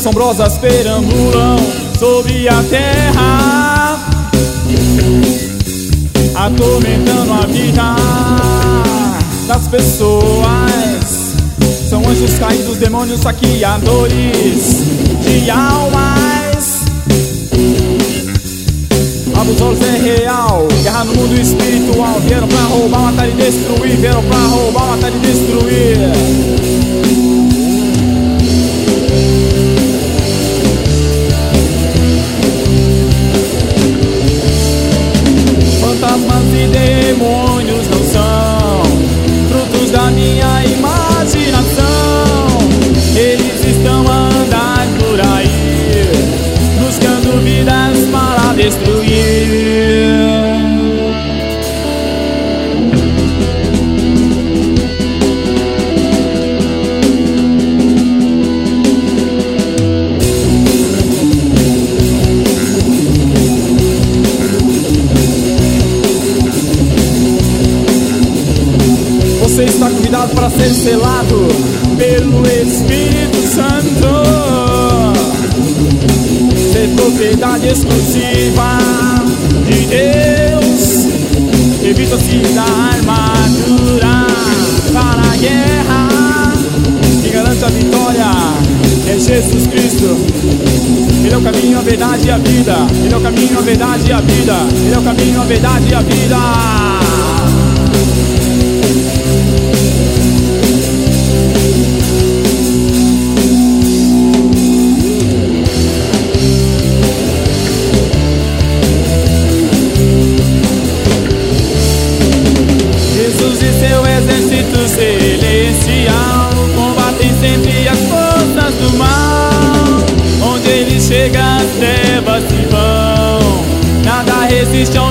assombrosas perambulam sobre a terra, atormentando a vida das pessoas. São anjos caídos, demônios saqueadores de almas. Abos olhos é real, guerra no mundo espiritual. Vieram pra roubar, matar e destruir. Vieram pra roubar, matar e destruir. Fantasmas e demônios não são frutos da minha imaginação. Eles estão andando por aí, buscando vidas para destruir. Você está convidado para ser selado pelo Espírito Santo, ser propriedade exclusiva de Deus. Evita-se da armadura para a guerra. Quem garante a vitória é Jesus Cristo. Ele é o caminho, a verdade e a vida. Ele é o caminho, a verdade e a vida. Ele é o caminho, a verdade e a vida. Jesus e seu exército celestial combatem sempre as forças do mal. Onde ele chega, as trevas se vão. Nada resiste ao